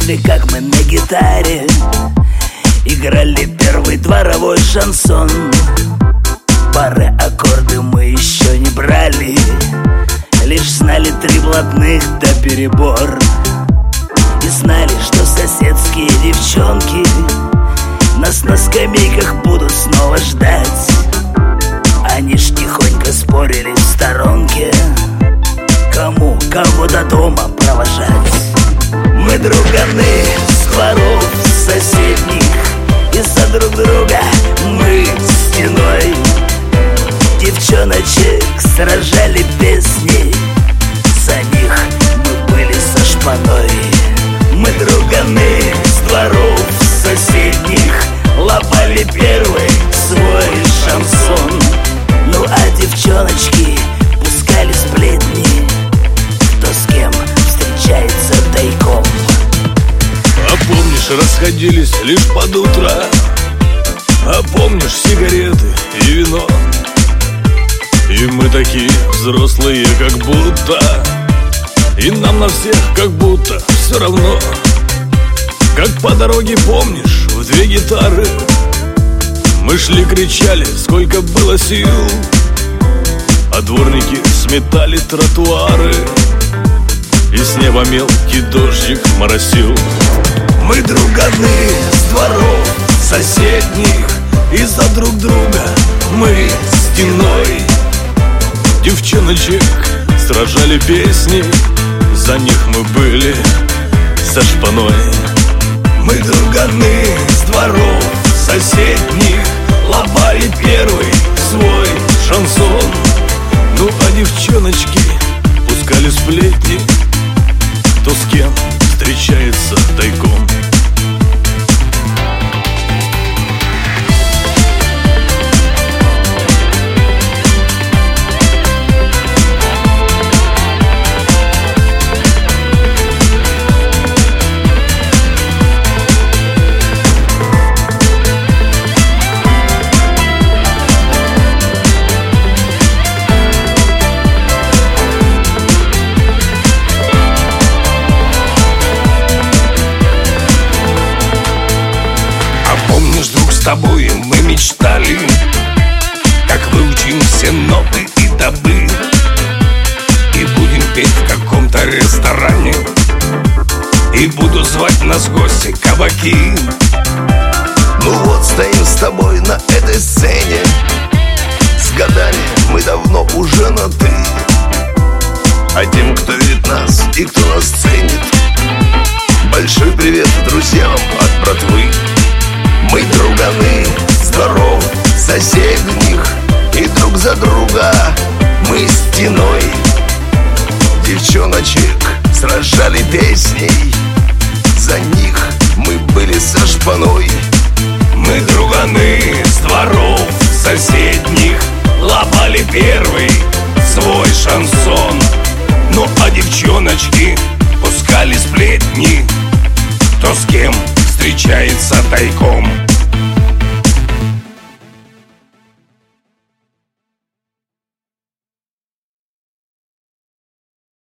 слушали, как мы на гитаре играли первый дворовой шансон. Пары аккорды мы еще не брали, лишь знали 3 блатных да перебор. И знали, что соседские девчонки нас на скамейках будут снова ждать. Они ж тихонько спорили в сторонке, кому кого до дома провожать. Мы друганы с дворов соседних, из-за друг друга мы стеной девчоночек сражали песни, за них мы были со шпаной. Мы друганы с дворов соседних, лопали первый свой шансон. Ну а девчоночки пускали сплетни, кто с кем встречается тайком. А помнишь, расходились лишь под утро? А помнишь, сигареты и вино? И мы такие взрослые, как будто, и нам на всех как будто все равно. Как по дороге, помнишь, в 2 гитары мы шли, кричали, сколько было сил, а дворники сметали тротуары, и с неба мелкий дождик моросил. Мы друганы с дворов соседних, из-за друг друга мы стеной девчоночек сражали песни, за них мы были со шпаной. Мы друганы с дворов соседних, лопали первый свой шансон. Ну а девчоночки пускали сплетни, кто с кем встречается тайком. С тобой мы мечтали, как выучим все ноты и добы, и будем петь в каком-то ресторане, и буду звать нас в гости кабаки. Ну вот стоим с тобой на этой сцене, с годами мы давно уже на «ты». А тем, кто видит нас и кто нас ценит, большой привет друзьям от братвы. Мы друганы с дворов соседних, и друг за друга мы стеной девчоночек сражали песней, за них мы были со шпаной. Мы друганы с дворов соседних, лопали первый свой шансон. Ну а девчоночки пускали сплетни, кто с кем встречается тайком.